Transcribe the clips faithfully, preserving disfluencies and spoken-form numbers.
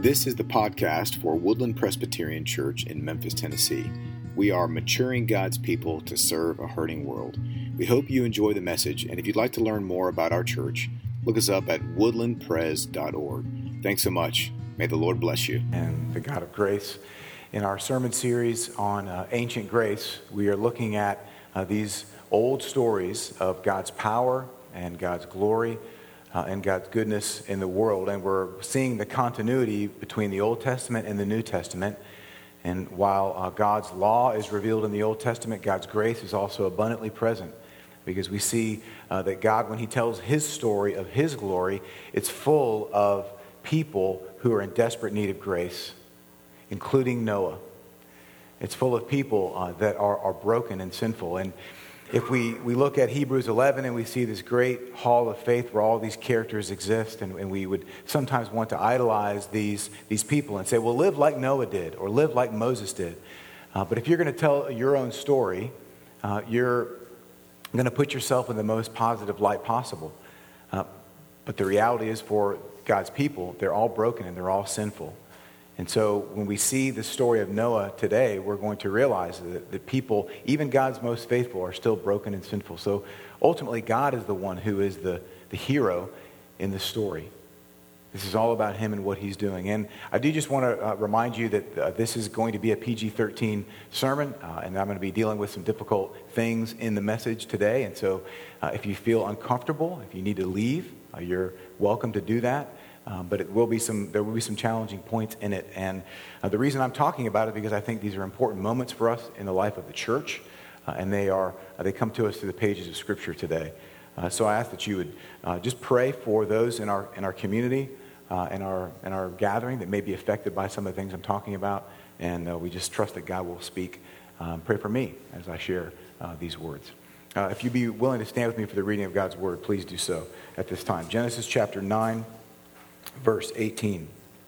This is the podcast for Woodland Presbyterian Church in Memphis, Tennessee. We are maturing God's people to serve a hurting world. We hope you enjoy the message, and if you'd like to learn more about our church, look us up at woodland pres dot org. Thanks so much. May the Lord bless you. And the God of grace. In our sermon series on uh, ancient grace, we are looking at uh, these old stories of God's power and God's glory uh, and God's goodness in the world. And we're seeing the continuity between the Old Testament and the New Testament. And while uh, God's law is revealed in the Old Testament, God's grace is also abundantly present. Because we see uh, that God, when he tells his story of his glory, it's full of people who are in desperate need of grace, including Noah. It's full of people uh, that are, are broken and sinful. And if we, we look at Hebrews eleven and we see this great hall of faith where all these characters exist, and, and we would sometimes want to idolize these, these people and say, well, live like Noah did or live like Moses did. Uh, but if you're going to tell your own story, uh, you're going to put yourself in the most positive light possible. Uh, but the reality is, for God's people, they're all broken and they're all sinful. And so when we see the story of Noah today, we're going to realize that the people, even God's most faithful, are still broken and sinful. So ultimately, God is the one who is the, the hero in the story. This is all about him and what he's doing. And I do just want to uh, remind you that uh, this is going to be a P G thirteen sermon, uh, and I'm going to be dealing with some difficult things in the message today. And so uh, if you feel uncomfortable, if you need to leave, uh, you're welcome to do that. Um, but it will be some. There will be some challenging points in it, and uh, the reason I'm talking about it because I think these are important moments for us in the life of the church, uh, and they are. Uh, they come to us through the pages of Scripture today. Uh, so I ask that you would uh, just pray for those in our in our community, uh, in our in our gathering that may be affected by some of the things I'm talking about, and uh, we just trust that God will speak. Um, pray for me as I share uh, these words. Uh, if you'd be willing to stand with me for the reading of God's word, please do so at this time. Genesis chapter nine. Verse eighteen.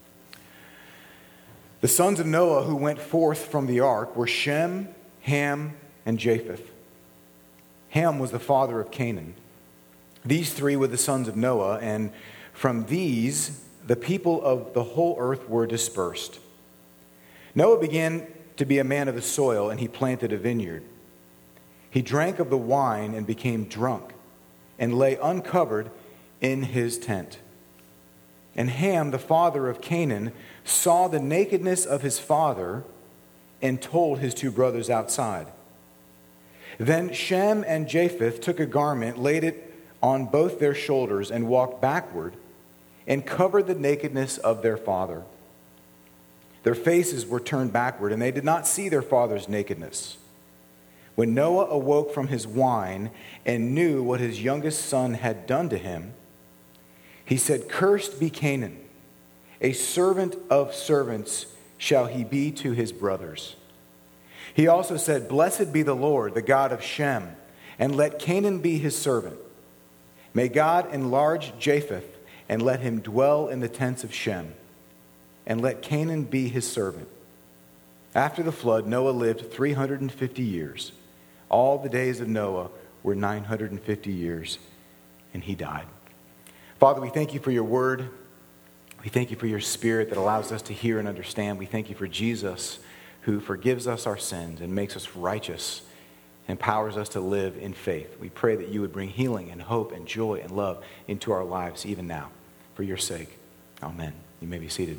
The sons of Noah who went forth from the ark were Shem, Ham, and Japheth. Ham was the father of Canaan. These three were the sons of Noah, and from these the people of the whole earth were dispersed. Noah began to be a man of the soil, and he planted a vineyard. He drank of the wine and became drunk, and lay uncovered in his tent. And Ham, the father of Canaan, saw the nakedness of his father and told his two brothers outside. Then Shem and Japheth took a garment, laid it on both their shoulders, and walked backward and covered the nakedness of their father. Their faces were turned backward, and they did not see their father's nakedness. When Noah awoke from his wine and knew what his youngest son had done to him, he said, "Cursed be Canaan, a servant of servants shall he be to his brothers." He also said, "Blessed be the Lord, the God of Shem, and let Canaan be his servant. May God enlarge Japheth, and let him dwell in the tents of Shem, and let Canaan be his servant." After the flood, Noah lived three hundred fifty years. All the days of Noah were nine hundred fifty years, and he died. Father, we thank you for your word. We thank you for your spirit that allows us to hear and understand. We thank you for Jesus, who forgives us our sins and makes us righteous, empowers us to live in faith. We pray that you would bring healing and hope and joy and love into our lives even now. For your sake, amen. You may be seated.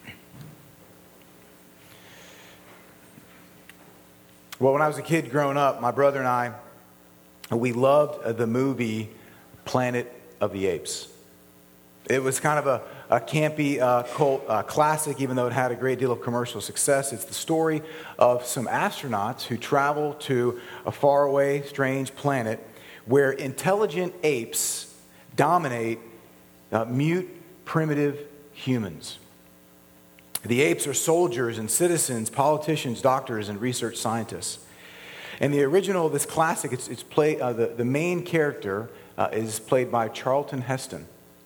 Well, when I was a kid growing up, my brother and I, we loved the movie Planet of the Apes. It was kind of a, a campy uh, cult uh, classic, even though it had a great deal of commercial success. It's the story of some astronauts who travel to a faraway, strange planet where intelligent apes dominate uh, mute, primitive humans. The apes are soldiers and citizens, politicians, doctors, and research scientists. And the original of this classic, it's, it's play, uh, the, the main character uh, is played by Charlton Heston.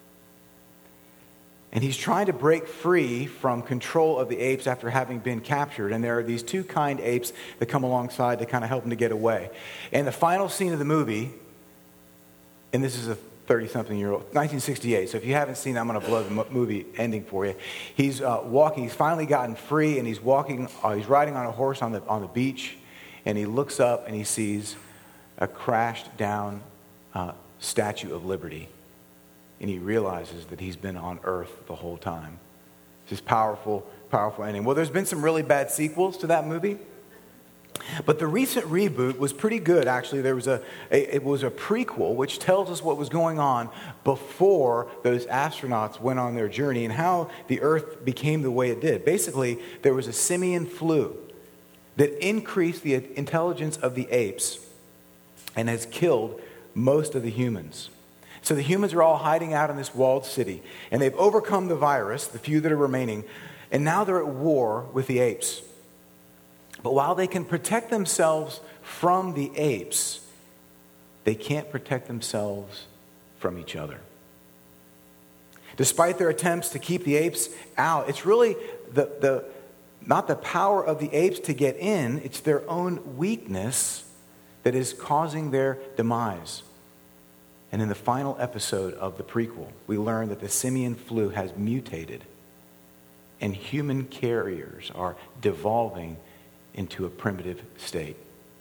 And he's trying to break free from control of the apes after having been captured. And there are these two kind apes that come alongside to kind of help him to get away. And the final scene of the movie, and this is a thirty-something-year-old, nineteen sixty-eight. So if you haven't seen it, I'm going to blow the movie ending for you. He's uh, walking. He's finally gotten free, and he's walking. Uh, he's riding on a horse on the on the beach, and he looks up and he sees a crashed down uh, Statue of Liberty, and he realizes that he's been on Earth the whole time. It's this powerful, powerful ending. Well, there's been some really bad sequels to that movie. But the recent reboot was pretty good, actually. There was a, a it was a prequel which tells us what was going on before those astronauts went on their journey and how the Earth became the way it did. Basically, there was a simian flu that increased the intelligence of the apes and has killed most of the humans. So the humans are all hiding out in this walled city, and they've overcome the virus, the few that are remaining, and now they're at war with the apes. But while they can protect themselves from the apes, they can't protect themselves from each other. Despite their attempts to keep the apes out, it's really the, the not the power of the apes to get in, it's their own weakness that is causing their demise. And in the final episode of the prequel, we learn that the simian flu has mutated, and human carriers are devolving into a primitive state.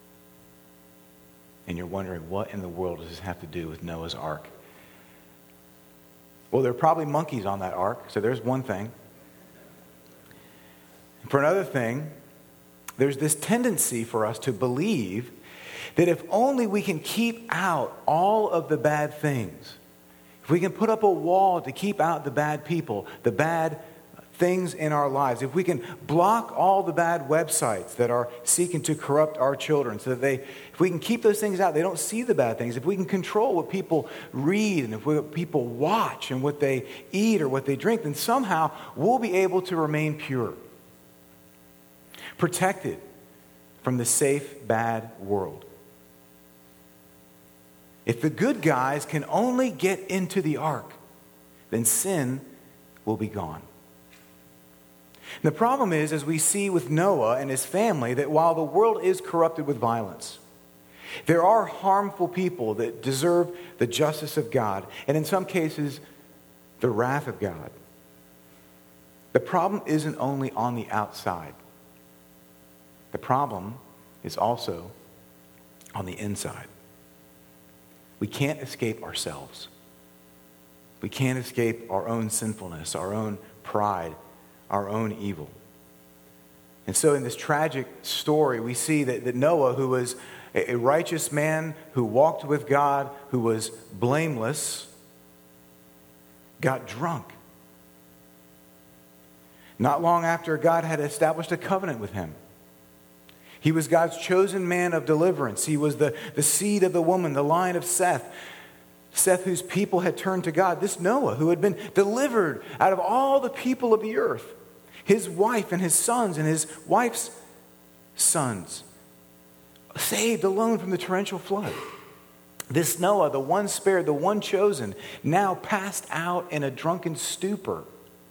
And you're wondering, what in the world does this have to do with Noah's Ark? Well, there are probably monkeys on that ark, so there's one thing. For another thing, there's this tendency for us to believe that if only we can keep out all of the bad things, if we can put up a wall to keep out the bad people, the bad things in our lives, if we can block all the bad websites that are seeking to corrupt our children so that they, if we can keep those things out, they don't see the bad things, if we can control what people read and if what people watch and what they eat or what they drink, then somehow we'll be able to remain pure, protected from the safe, bad world. If the good guys can only get into the ark, then sin will be gone. And the problem is, as we see with Noah and his family, that while the world is corrupted with violence, there are harmful people that deserve the justice of God, and in some cases, the wrath of God. The problem isn't only on the outside. The problem is also on the inside. We can't escape ourselves. We can't escape our own sinfulness, our own pride, our own evil. And so in this tragic story, we see that, that Noah, who was a, a righteous man, who walked with God, who was blameless, got drunk. Not long after God had established a covenant with him. He was God's chosen man of deliverance. He was the, the seed of the woman, the line of Seth. Seth, whose people had turned to God. This Noah, who had been delivered out of all the people of the earth. His wife and his sons and his wife's sons. Saved alone from the torrential flood. This Noah, the one spared, the one chosen, now passed out in a drunken stupor.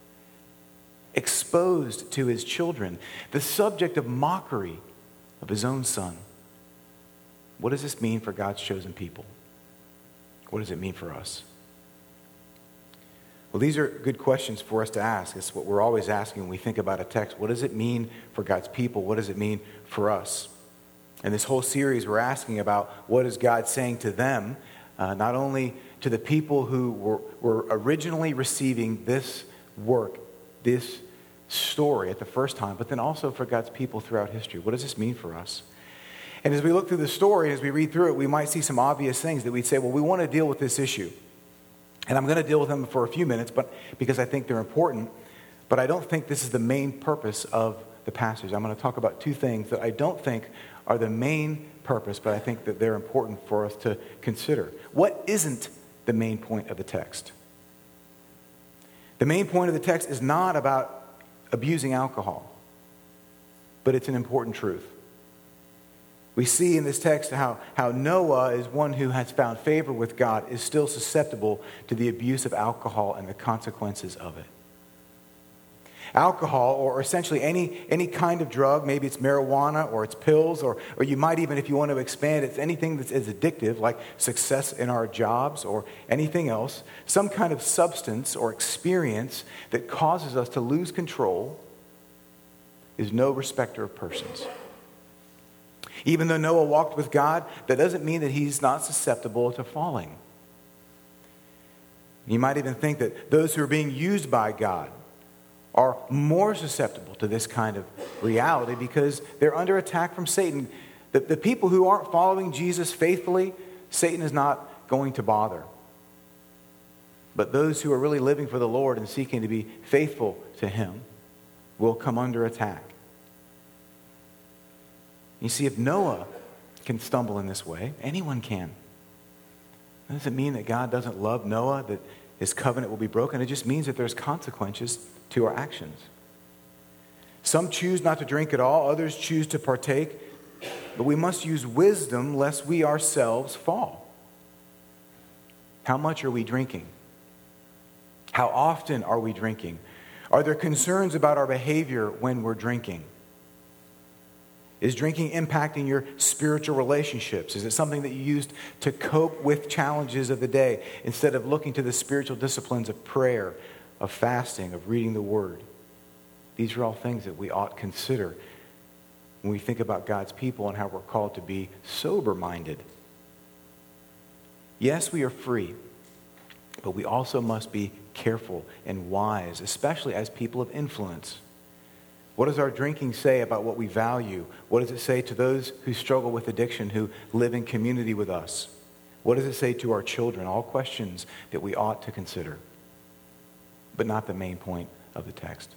Exposed to his children. The subject of mockery of his own son. What does this mean for God's chosen people? What does it mean for us? Well, these are good questions for us to ask. It's what we're always asking when we think about a text. What does it mean for God's people? What does it mean for us? And this whole series, we're asking about what is God saying to them, uh, not only to the people who were, were originally receiving this work, this story at the first time, but then also for God's people throughout history. What does this mean for us? And as we look through the story, as we read through it, we might see some obvious things that we'd say, well, we want to deal with this issue. And I'm going to deal with them for a few minutes, but because I think they're important, but I don't think this is the main purpose of the passage. I'm going to talk about two things that I don't think are the main purpose, but I think that they're important for us to consider. What isn't the main point of the text? The main point of the text is not about abusing alcohol, but it's an important truth. We see in this text how, how Noah is one who has found favor with God, is still susceptible to the abuse of alcohol and the consequences of it. Alcohol, or essentially any, any kind of drug, maybe it's marijuana or it's pills, or, or you might even, if you want to expand, it's anything that's as addictive, like success in our jobs or anything else, some kind of substance or experience that causes us to lose control, is no respecter of persons. Even though Noah walked with God, that doesn't mean that he's not susceptible to falling. You might even think that those who are being used by God are more susceptible to this kind of reality because they're under attack from Satan. The, the people who aren't following Jesus faithfully, Satan is not going to bother. But those who are really living for the Lord and seeking to be faithful to Him will come under attack. You see, if Noah can stumble in this way, anyone can. That doesn't mean that God doesn't love Noah, that His covenant will be broken. It just means that there's consequences to our actions. Some choose not to drink at all, others choose to partake, but we must use wisdom lest we ourselves fall. How much are we drinking? How often are we drinking? Are there concerns about our behavior when we're drinking? Is drinking impacting your spiritual relationships? Is it something that you used to cope with challenges of the day instead of looking to the spiritual disciplines of prayer, of fasting, of reading the Word? These are all things that we ought to consider when we think about God's people and how we're called to be sober-minded. Yes, we are free, but we also must be careful and wise, especially as people of influence. What does our drinking say about what we value? What does it say to those who struggle with addiction, who live in community with us? What does it say to our children? All questions that we ought to consider, but not the main point of the text.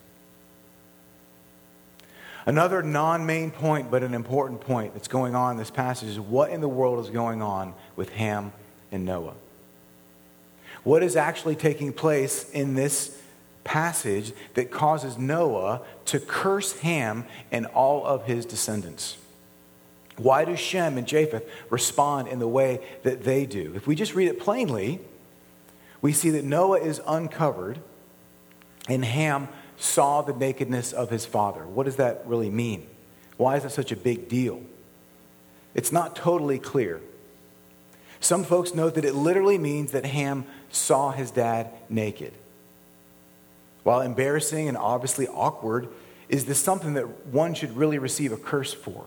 Another non-main point, but an important point that's going on in this passage is what in the world is going on with Ham and Noah? What is actually taking place in this passage that causes Noah to curse Ham and all of his descendants? Why do Shem and Japheth respond in the way that they do? If we just read it plainly, we see that Noah is uncovered and Ham saw the nakedness of his father. What does that really mean? Why is that such a big deal? It's not totally clear. Some folks note that it literally means that Ham saw his dad naked. While embarrassing and obviously awkward, is this something that one should really receive a curse for?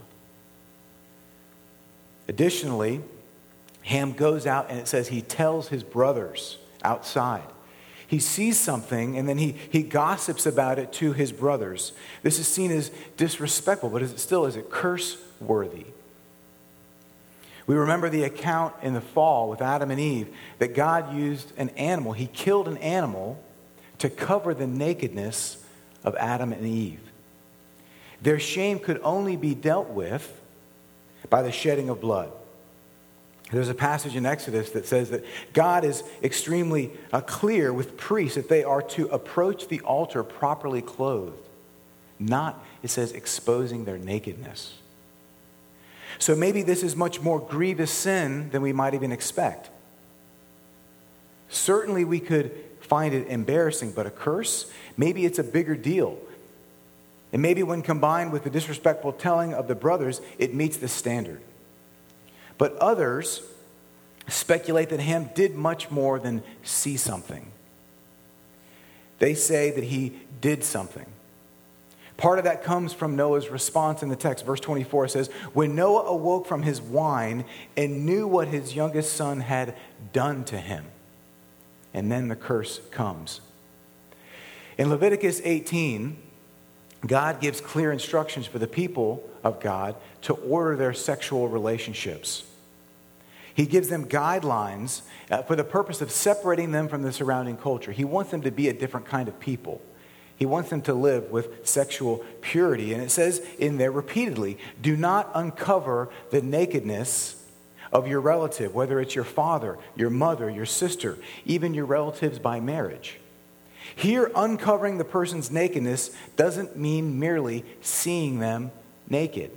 Additionally, Ham goes out and it says he tells his brothers outside. He sees something and then he, he gossips about it to his brothers. This is seen as disrespectful, but is it still, is it curse-worthy? We remember the account in the fall with Adam and Eve that God used an animal. He killed an animal to cover the nakedness of Adam and Eve. Their shame could only be dealt with by the shedding of blood. There's a passage in Exodus that says that God is extremely uh, clear with priests that they are to approach the altar properly clothed, not, it says, exposing their nakedness. So maybe this is much more grievous sin than we might even expect. Certainly we could find it embarrassing, but a curse, maybe it's a bigger deal. And maybe when combined with the disrespectful telling of the brothers, it meets the standard. But others speculate that Ham did much more than see something. They say that he did something. Part of that comes from Noah's response in the text. Verse twenty-four says, when Noah awoke from his wine and knew what his youngest son had done to him. And then the curse comes. In Leviticus eighteen, God gives clear instructions for the people of God to order their sexual relationships. He gives them guidelines uh, for the purpose of separating them from the surrounding culture. He wants them to be a different kind of people. He wants them to live with sexual purity. And it says in there repeatedly, do not uncover the nakedness of your relative, whether it's your father, your mother, your sister, even your relatives by marriage. Here, uncovering the person's nakedness doesn't mean merely seeing them naked.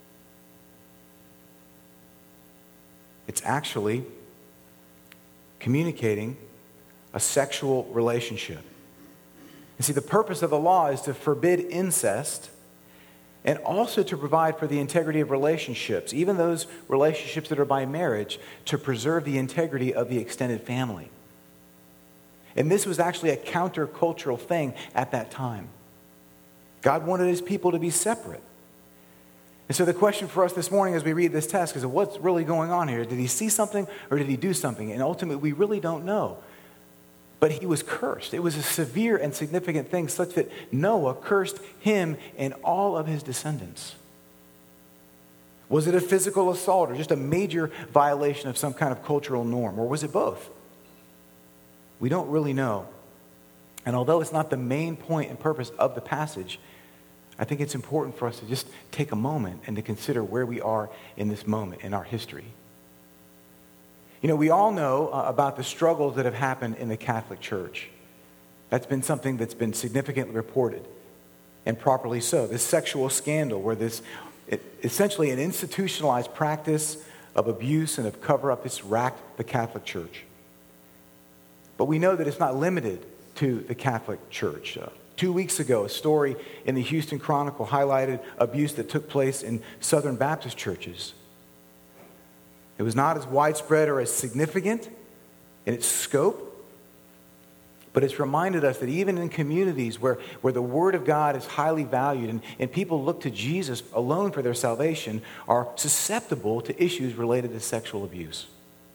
It's actually communicating a sexual relationship. And see, the purpose of the law is to forbid incest and also to provide for the integrity of relationships, even those relationships that are by marriage, to preserve the integrity of the extended family. And this was actually a countercultural thing at that time. God wanted his people to be separate. And so the question for us this morning as we read this text is, what's really going on here? Did he see something or did he do something? And ultimately, we really don't know. But he was cursed. It was a severe and significant thing such that Noah cursed him and all of his descendants. Was it a physical assault or just a major violation of some kind of cultural norm? Or was it both? We don't really know. And although it's not the main point and purpose of the passage, I think it's important for us to just take a moment and to consider where we are in this moment in our history. You know, we all know uh, about the struggles that have happened in the Catholic Church. That's been something that's been significantly reported, and properly so. This sexual scandal where this, it, essentially an institutionalized practice of abuse and of cover-up, has racked the Catholic Church. But we know that it's not limited to the Catholic Church. Uh, two weeks ago, a story in the Houston Chronicle highlighted abuse that took place in Southern Baptist churches. It was not as widespread or as significant in its scope, but it's reminded us that even in communities where, where the Word of God is highly valued and, and people look to Jesus alone for their salvation, are susceptible to issues related to sexual abuse.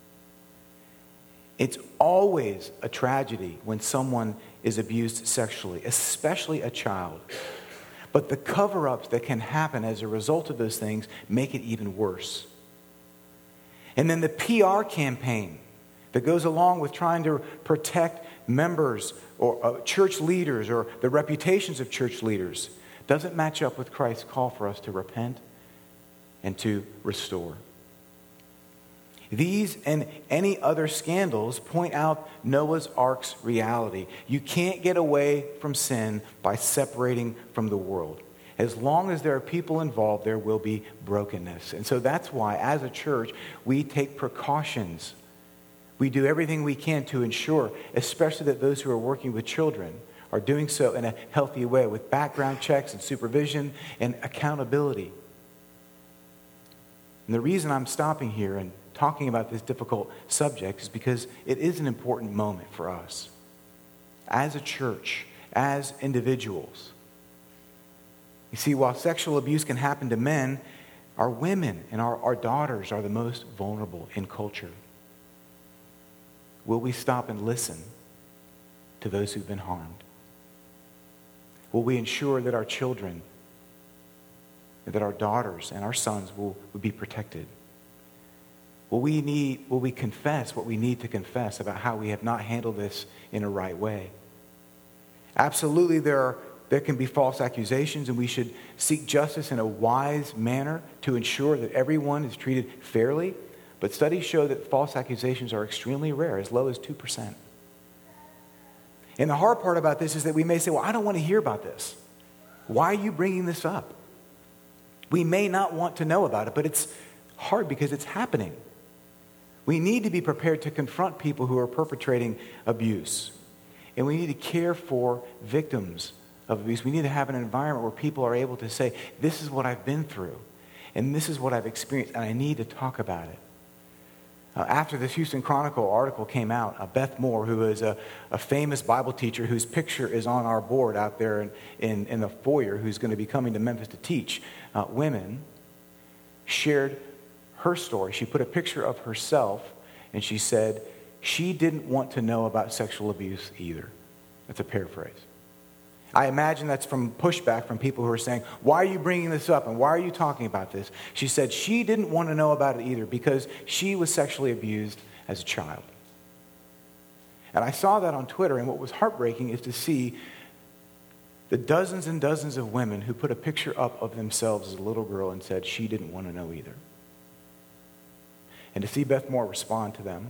It's always a tragedy when someone is abused sexually, especially a child. But the cover-ups that can happen as a result of those things make it even worse. And then the P R campaign that goes along with trying to protect members or uh, church leaders or the reputations of church leaders doesn't match up with Christ's call for us to repent and to restore. These and any other scandals point out Noah's Ark's reality. You can't get away from sin by separating from the world. As long as there are people involved, there will be brokenness. And so that's why, as a church, we take precautions. We do everything we can to ensure, especially that those who are working with children are doing so in a healthy way with background checks and supervision and accountability. And the reason I'm stopping here and talking about this difficult subject is because it is an important moment for us as a church, as individuals. You see, while sexual abuse can happen to men, our women and our, our daughters are the most vulnerable in culture. Will we stop and listen to those who've been harmed? Will we ensure that our children, that our daughters and our sons will, will be protected? Will we need, will we confess what we need to confess about how we have not handled this in a right way? Absolutely, there are, there can be false accusations, and we should seek justice in a wise manner to ensure that everyone is treated fairly. But studies show that false accusations are extremely rare, as low as two percent. And the hard part about this is that we may say, well, I don't want to hear about this. Why are you bringing this up? We may not want to know about it, but it's hard because it's happening. We need to be prepared to confront people who are perpetrating abuse. And we need to care for victims of abuse. We need to have an environment where people are able to say, this is what I've been through, and this is what I've experienced, and I need to talk about it. Uh, after this Houston Chronicle article came out, uh, Beth Moore, who is a, a famous Bible teacher whose picture is on our board out there in, in, in the foyer, who's going to be coming to Memphis to teach uh, women, shared her story. She put a picture of herself, and she said she didn't want to know about sexual abuse either. That's a paraphrase. I imagine that's from pushback from people who are saying, why are you bringing this up and why are you talking about this? She said she didn't want to know about it either because she was sexually abused as a child. And I saw that on Twitter, and what was heartbreaking is to see the dozens and dozens of women who put a picture up of themselves as a little girl and said she didn't want to know either. And to see Beth Moore respond to them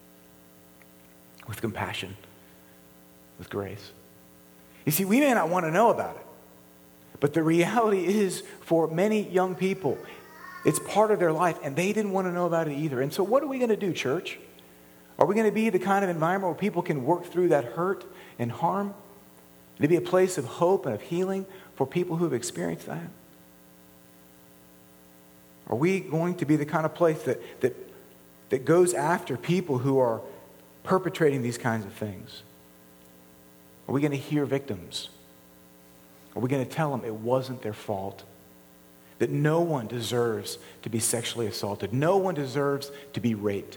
with compassion, with grace. You see, we may not want to know about it, but the reality is for many young people, it's part of their life, and they didn't want to know about it either. And so what are we going to do, church? Are we going to be the kind of environment where people can work through that hurt and harm? to be a place of hope and of healing for people who have experienced that? Are we going to be the kind of place that, that, that goes after people who are perpetrating these kinds of things? Are we going to hear victims? Are we going to tell them it wasn't their fault? That no one deserves to be sexually assaulted. No one deserves to be raped.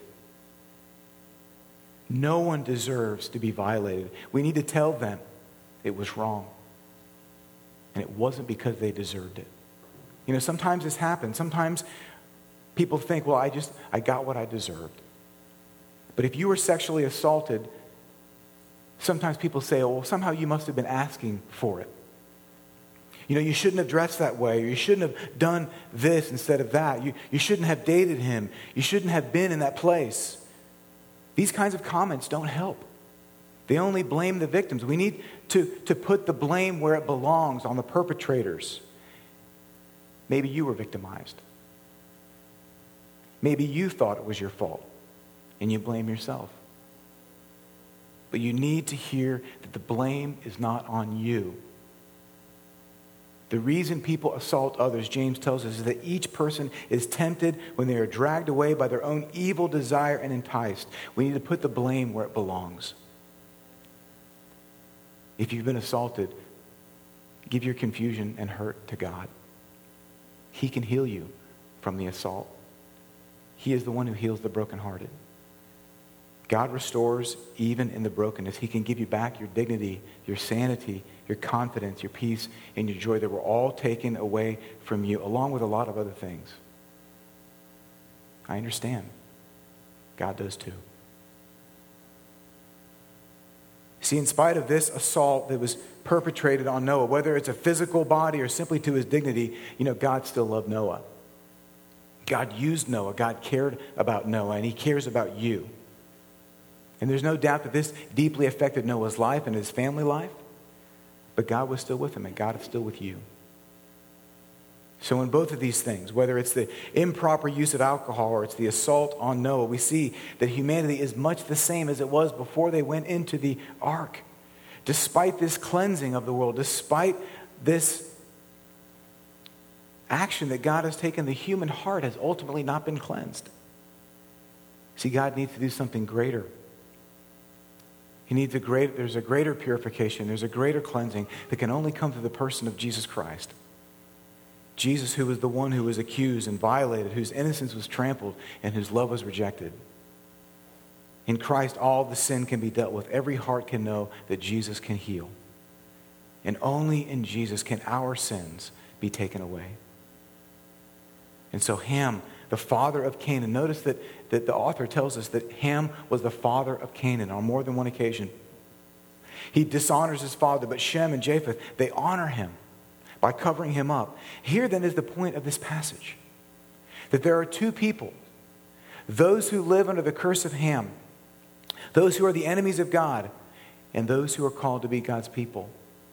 No one deserves to be violated. We need to tell them it was wrong. And it wasn't because they deserved it. You know, sometimes this happens. Sometimes people think, well, I just, I got what I deserved. But if you were sexually assaulted, sometimes people say, oh, well, somehow you must have been asking for it. You know, you shouldn't have dressed that way, or you shouldn't have done this instead of that. You, you shouldn't have dated him. You shouldn't have been in that place. These kinds of comments don't help. They only blame the victims. We need to, to put the blame where it belongs, on the perpetrators. Maybe you were victimized. Maybe you thought it was your fault, and you blame yourself. But you need to hear that the blame is not on you. The reason people assault others, James tells us, is that each person is tempted when they are dragged away by their own evil desire and enticed. We need to put the blame where it belongs. If you've been assaulted, give your confusion and hurt to God. He can heal you from the assault. He is the one who heals the brokenhearted. God restores even in the brokenness. He can give you back your dignity, your sanity, your confidence, your peace, and your joy that were all taken away from you, along with a lot of other things. I understand. God does too. See, in spite of this assault that was perpetrated on Noah, whether it's a physical body or simply to his dignity, you know, God still loved Noah. God used Noah. God cared about Noah, and he cares about you. And there's no doubt that this deeply affected Noah's life and his family life, but God was still with him, and God is still with you. So in both of these things, whether it's the improper use of alcohol or it's the assault on Noah, we see that humanity is much the same as it was before they went into the ark. Despite this cleansing of the world, despite this action that God has taken, the human heart has ultimately not been cleansed. See, God needs to do something greater. He needs a great, there's a greater purification, there's a greater cleansing that can only come through the person of Jesus Christ. Jesus, who was the one who was accused and violated, whose innocence was trampled, and whose love was rejected. In Christ, all the sin can be dealt with. Every heart can know that Jesus can heal. And only in Jesus can our sins be taken away. And so Ham, the father of Canaan, notice that, that the author tells us that Ham was the father of Canaan on more than one occasion. He dishonors his father, but Shem and Japheth, they honor him by covering him up. Here then is the point of this passage, that there are two people, those who live under the curse of Ham, those who are the enemies of God, and those who are called to be God's people.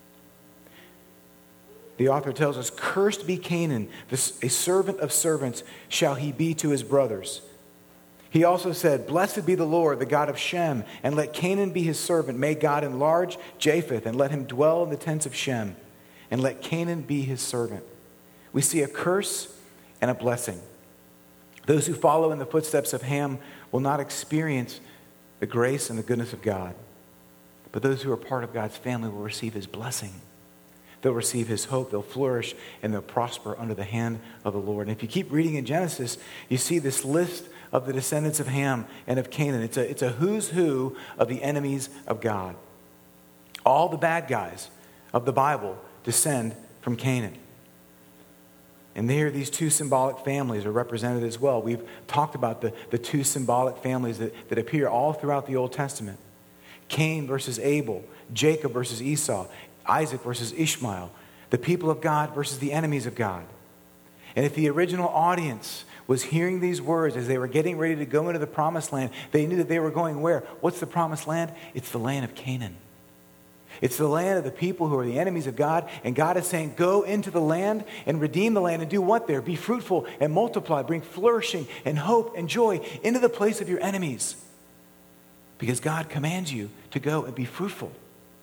The author tells us, cursed be Canaan, a servant of servants shall he be to his brothers. He also said, blessed be the Lord, the God of Shem, and let Canaan be his servant. May God enlarge Japheth, and let him dwell in the tents of Shem, and let Canaan be his servant. We see a curse and a blessing. Those who follow in the footsteps of Ham will not experience the grace and the goodness of God, but those who are part of God's family will receive his blessing. They'll receive his hope, they'll flourish, and they'll prosper under the hand of the Lord. And if you keep reading in Genesis, you see this list of the descendants of Ham and of Canaan. It's a, it's a who's who of the enemies of God. All the bad guys of the Bible descend from Canaan. And there, these two symbolic families are represented as well. We've talked about the, the two symbolic families that, that appear all throughout the Old Testament. Cain versus Abel, Jacob versus Esau, Isaac versus Ishmael, the people of God versus the enemies of God. And if the original audience was hearing these words as they were getting ready to go into the promised land, they knew that they were going where? What's the promised land? It's the land of Canaan. It's the land of the people who are the enemies of God. And God is saying, go into the land and redeem the land and do what there? Be fruitful and multiply, bring flourishing and hope and joy into the place of your enemies. Because God commands you to go and be fruitful.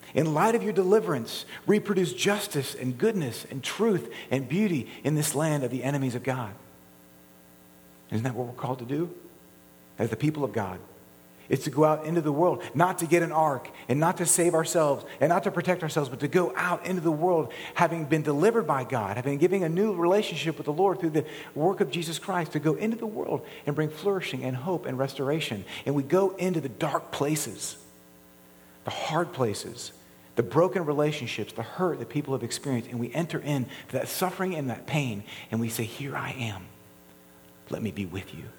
In light of your deliverance, reproduce justice and goodness and truth and beauty in this land of the enemies of God. Isn't that what we're called to do as the people of God? It's to go out into the world, not to get an ark and not to save ourselves and not to protect ourselves, but to go out into the world having been delivered by God, having given a new relationship with the Lord through the work of Jesus Christ, to go into the world and bring flourishing and hope and restoration. And we go into the dark places, the hard places, the broken relationships, the hurt that people have experienced, and we enter into that suffering and that pain, and we say, here I am. Let me be with you.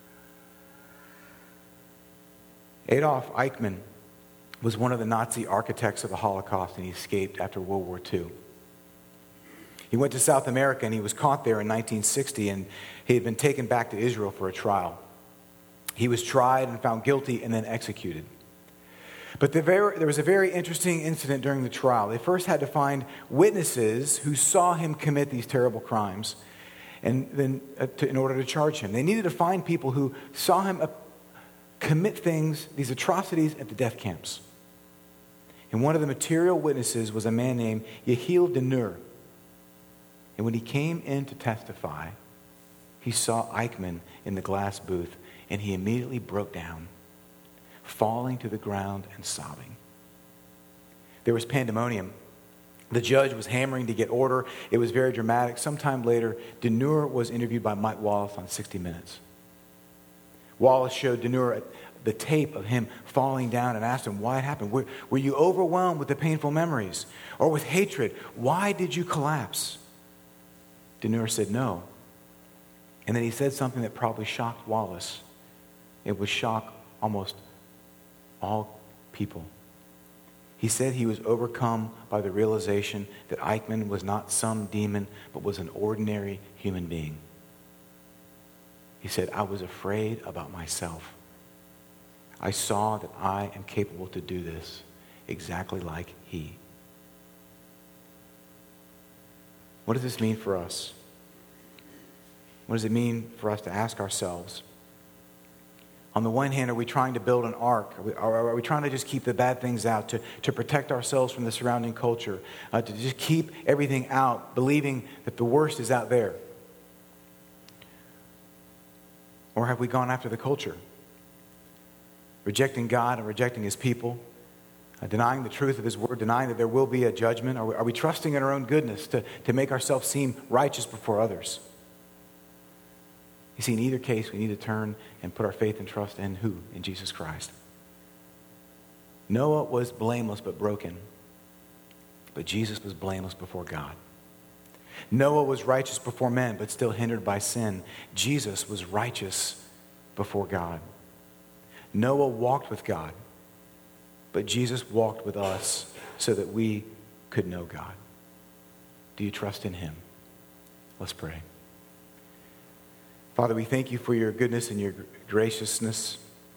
Adolf Eichmann was one of the Nazi architects of the Holocaust, and he escaped after World War Two. He went to South America, and he was caught there in nineteen sixty, and he had been taken back to Israel for a trial. He was tried and found guilty and then executed. But the very, there was a very interesting incident during the trial. They first had to find witnesses who saw him commit these terrible crimes, and then uh, to, in order to charge him. They needed to find people who saw him uh, commit things, these atrocities at the death camps. And one of the material witnesses was a man named Yehiel Denur. And when he came in to testify, he saw Eichmann in the glass booth, and he immediately broke down, falling to the ground and sobbing. There was pandemonium. The judge was hammering to get order. It was very dramatic. Sometime later, Denur was interviewed by Mike Wallace on sixty minutes. Wallace showed Denur the tape of him falling down and asked him why it happened. Were, were you overwhelmed with the painful memories or with hatred? Why did you collapse? Denur said no. And then he said something that probably shocked Wallace. It would shock almost all people. He said he was overcome by the realization that Eichmann was not some demon, but was an ordinary human being. He said, I was afraid about myself. I saw that I am capable to do this exactly like he. What does this mean for us? What does it mean for us to ask ourselves? On the one hand, are we trying to build an ark? Are we, are, are we trying to just keep the bad things out, to, to protect ourselves from the surrounding culture, uh, to just keep everything out, believing that the worst is out there? Or have we gone after the culture, rejecting God and rejecting his people, uh, denying the truth of his word, denying that there will be a judgment? Are we, are we trusting in our own goodness to, to make ourselves seem righteous before others? You see, in either case, we need to turn and put our faith and trust in who? In Jesus Christ. Noah was blameless but broken, but Jesus was blameless before God. Noah was righteous before men, but still hindered by sin. Jesus was righteous before God. Noah walked with God, but Jesus walked with us so that we could know God. Do you trust in him? Let's pray. Father, we thank you for your goodness and your graciousness.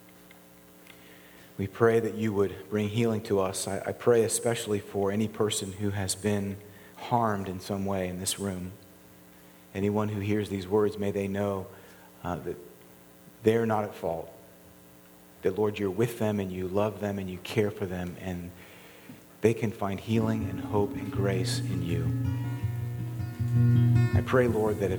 We pray that you would bring healing to us. I, I pray especially for any person who has been harmed in some way in this room. Anyone who hears these words, may they know uh, that they're not at fault. That, Lord, you're with them and you love them and you care for them, and they can find healing and hope and grace in you. I pray, Lord, that if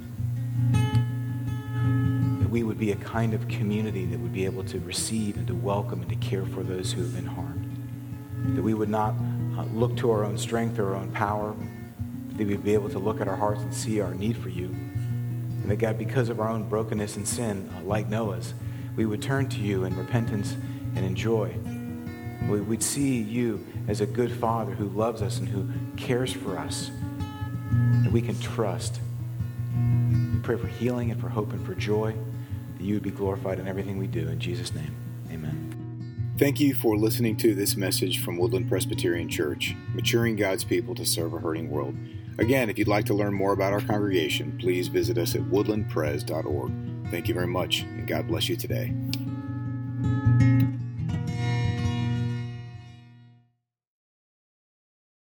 that we would be a kind of community that would be able to receive and to welcome and to care for those who have been harmed. That we would not uh, look to our own strength or our own power. That we'd be able to look at our hearts and see our need for you. And that, God, because of our own brokenness and sin, uh, like Noah's, we would turn to you in repentance and in joy. We, we'd see you as a good Father who loves us and who cares for us, that we can trust. We pray for healing and for hope and for joy, that you would be glorified in everything we do. In Jesus' name, amen. Thank you for listening to this message from Woodland Presbyterian Church, maturing God's people to serve a hurting world. Again, if you'd like to learn more about our congregation, please visit us at woodland pres dot org. Thank you very much, and God bless you today.